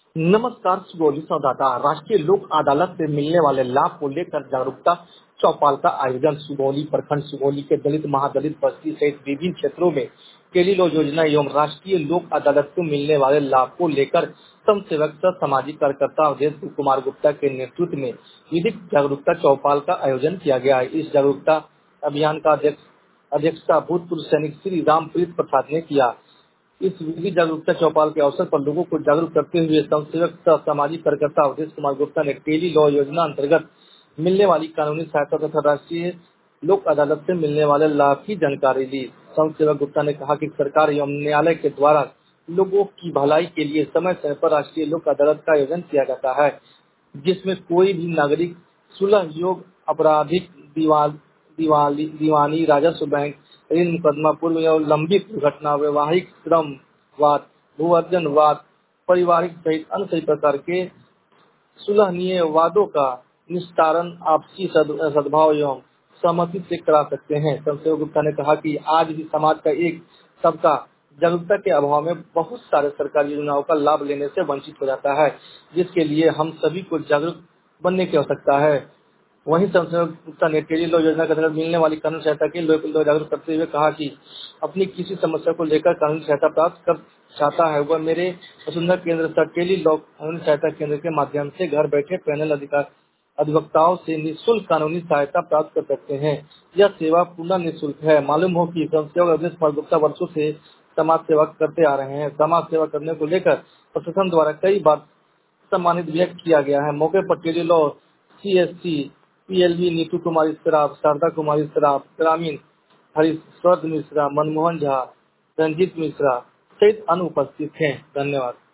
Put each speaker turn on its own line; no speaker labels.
नमस्कार। सुगौली संवाददाता। राष्ट्रीय लोक अदालत से मिलने वाले लाभ को लेकर जागरूकता चौपाल का आयोजन। सुगौली प्रखंड सुगौली के दलित महादलित बस्ती सहित विभिन्न क्षेत्रों में टेलीलॉ योजना एवं राष्ट्रीय लोक अदालत से मिलने वाले लाभ को लेकर समाज सेवक सह सामाजिक कार्यकर्ता अवधेश कुमार गुप्ता के नेतृत्व में विधिक जागरूकता चौपाल का आयोजन किया गया। इस जागरूकता अभियान का अध्यक्षता भूतपूर्व सैनिक श्री रामप्रीत प्रसाद ने किया। इस विधि जागरूकता चौपाल के अवसर पर लोगों को जागरूक करते हुए समाजसेवक तथा सामाजिक कार्यकर्ता अवधेश कुमार गुप्ता ने टेली लॉ योजना अंतर्गत मिलने वाली कानूनी सहायता तथा राष्ट्रीय लोक अदालत से मिलने वाले लाभ की जानकारी दी। समाजसेवक गुप्ता ने कहा कि सरकार एवं न्यायालय के द्वारा लोगों की भलाई के लिए समय समय पर राष्ट्रीय लोक अदालत का आयोजन किया जाता है, जिसमें कोई भी नागरिक सुलह योग आपराधिक दीवानी राजस्व बैंक ऋण मुकदमा पूर्व एवं लंबित दुर्घटना वैवाहिक श्रम वाद भूअर्जन वाद पारिवारिक सहित अन्य सभी प्रकार के सुलहनीय वादों का निस्तारण आपसी सद्भाव एवं सहमति से करा सकते हैं। संसेवक गुप्ता ने कहा कि आज भी समाज का एक सबका जागरूकता के अभाव में बहुत सारे सरकारी योजनाओं का लाभ लेने से वंचित हो जाता है, जिसके लिए हम सभी को जागरूक बनने की आवश्यकता है। वहीं संसेवक गुप्ता ने टेली लॉ योजना के तहत मिलने वाली कानूनी सहायता के लिए जागरूक करते हुए कहा कि अपनी किसी समस्या को लेकर कानूनी सहायता प्राप्त कर चाहता है वह मेरे वसुंधरा केंद्र तथा टेली लॉ कानूनी सहायता केंद्र के माध्यम से घर बैठे पैनल अधिवक्ताओं से निःशुल्क कानूनी सहायता प्राप्त कर सकते हैं। यह सेवा पूर्ण निःशुल्क है। मालूम हो कि संसेवक अवधेश कुमार गुप्ता वर्षों से समाज सेवा करते आ रहे हैं। समाज सेवा करने को लेकर प्रशासन द्वारा कई बार सम्मानित भी किया गया है। मौके पर tele law CSC PLV Neetu Kumari Saraf, Sharda Kumari Saraf, ग्रामीण हरीश्वर मिश्रा, मनमोहन झा, रंजीत मिश्रा सहित अन्य उपस्थित हैं। धन्यवाद।